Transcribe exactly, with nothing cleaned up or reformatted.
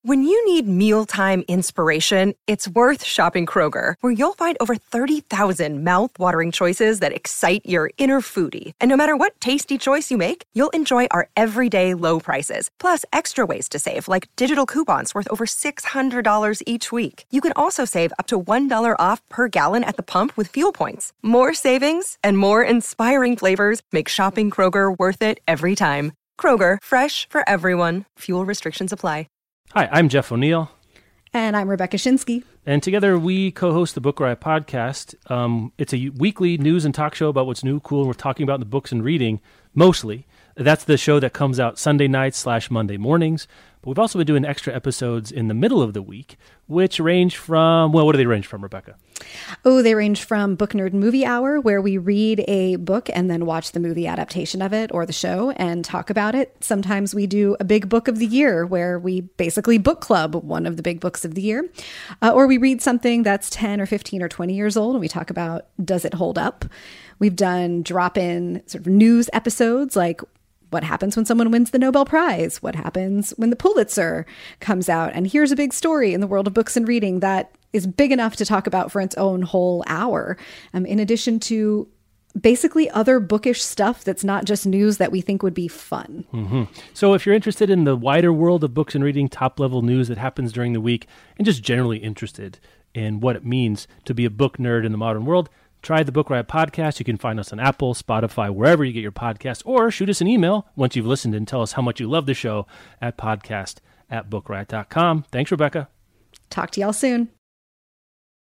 When you need mealtime inspiration, it's worth shopping Kroger, where you'll find over thirty thousand mouth-watering choices that excite your inner foodie. And no matter what tasty choice you make, you'll enjoy our everyday low prices, plus extra ways to save, like digital coupons worth over six hundred dollars each week. You can also save up to one dollar off per gallon at the pump with fuel points. More savings and more inspiring flavors make shopping Kroger worth it every time. Kroger, fresh for everyone. Fuel restrictions apply. Hi, I'm Jeff O'Neill. And I'm Rebecca Shinsky. And together we co-host the Book Riot podcast. Um, it's a weekly news and talk show about what's new, cool, and we're talking about in the books and reading, mostly. That's the show that comes out Sunday nights slash Monday mornings. But we've also been doing extra episodes in the middle of the week, which range from, well, what do they range from, Rebecca? Oh, they range from Book Nerd Movie Hour, where we read a book and then watch the movie adaptation of it or the show and talk about it. Sometimes we do a big book of the year, where we basically book club one of the big books of the year. Uh, or we read something that's ten or fifteen or twenty years old and we talk about, does it hold up? We've done drop-in sort of news episodes, like what happens when someone wins the Nobel Prize? What happens when the Pulitzer comes out? And here's a big story in the world of books and reading that is big enough to talk about for its own whole hour. Um, in addition to basically other bookish stuff that's not just news that we think would be fun. Mm-hmm. So if you're interested in the wider world of books and reading, top-level news that happens during the week, and just generally interested in what it means to be a book nerd in the modern world, try the Book Riot podcast. You can find us on Apple, Spotify, wherever you get your podcasts, or shoot us an email once you've listened and tell us how much you love the show at podcast at book riot dot com. Thanks, Rebecca. Talk to y'all soon.